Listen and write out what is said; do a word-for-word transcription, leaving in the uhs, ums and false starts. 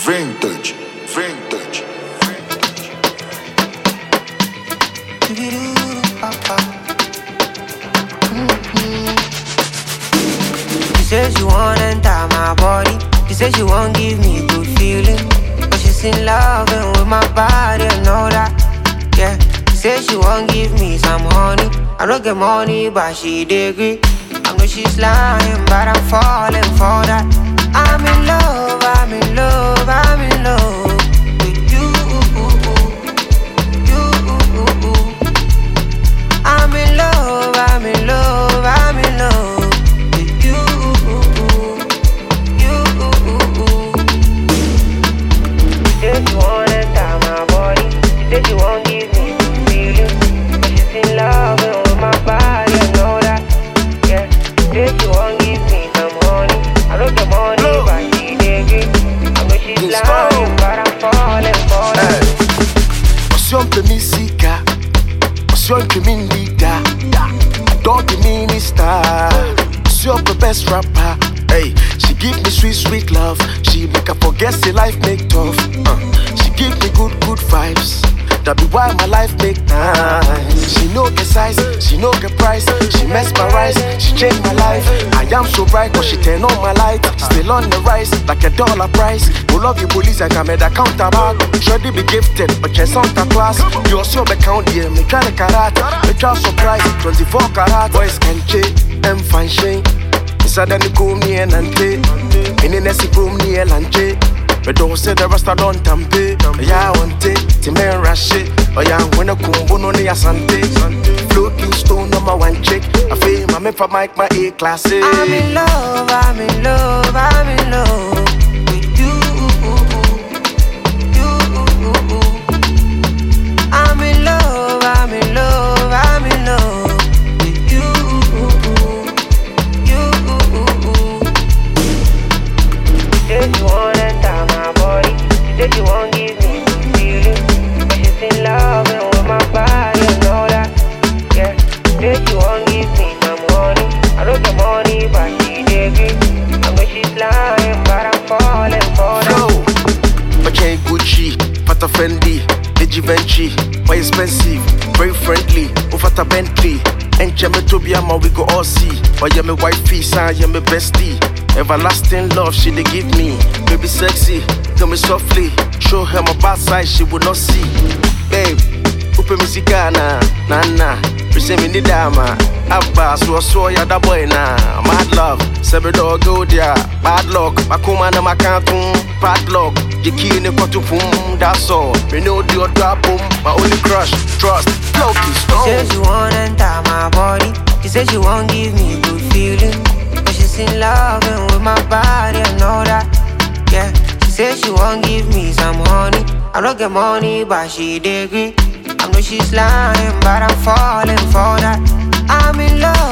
Vintage, vintage, vintage. She says she wanna enter my body. She says she won't give me good feeling, but she's in love with my body, I know that. Yeah, she says she won't give me some honey. I don't get money, but she did agree. I know she's lying, but I'm falling for that. I'm in love, I'm in love, I'm in love with you. You. I'm in love, I'm in love, I'm in love with you. You. She said she wanna enter my body. She said she won't give me good feeling, but she's in love with my body, I know that. Yeah, she said she won't give me some money. I don't get money, no. But she did agree. I know she's yes, lying, but I'm falling for her. Osionpe misika, osionpe mindida, dog the minister, osionpe best rapper. Hey, she give me sweet, sweet love. She make her forget say life make tough. Uh, she give me good, good vibes. That be why my life make nice. She know the size, she know the price. She mesmerize, she changed my life. I am so bright, but she turn on my light. Still on the rise, like a dollar price. Who love you police and come at the counterback. Surely be gifted, but just on the class. You also be count here, me try the karat. Me try surprise, twenty-four karat. Boys can change, and fine shame. Inside the cool me and ante. In the nest room near lunch. But don't say the rest I don't tampe. Yeah, I want it, Timmy rush it. Oh yeah, when a kumbo no ni asante. Floating stone number one chick. I feel my me for Mike my A class. I'm in love, I'm in love, I'm in love with you. You. I'm in love, I'm in love, I'm in love with you. You. She said she wanna enter my body. She said she won't give me good feeling, but she's in love with my body, I know that. Yeah, she said she won't give me some money. I don't get money, but she did agree. I know she's lying, but I'm falling for that. No, but can't Gucci, Pata Fendi, Digivenchi, why expensive, very friendly, Ufata Bentley, and Chemetobia, we go all see. Why you my wifey, son, you my bestie. Everlasting love, she dey give me. Baby sexy, tell me softly. Show her my bad side, she would not see. Babe, upe misikana, na na. Present me the dama. Abba, so so ya da boy na. Mad love, sebe dog go there. Bad luck, makuma na makantum. Padlock, the key in the pum. That's all. Me know the other boom. My only crush, trust, floaty stone. She says she wanna enter my body. She says she won't give me good feeling, but she's in love with my body, I know that. Yeah, she says she won't give me some honey. I don't get money, but she did agree. I know she's lying, but I'm falling for that. I'm in love.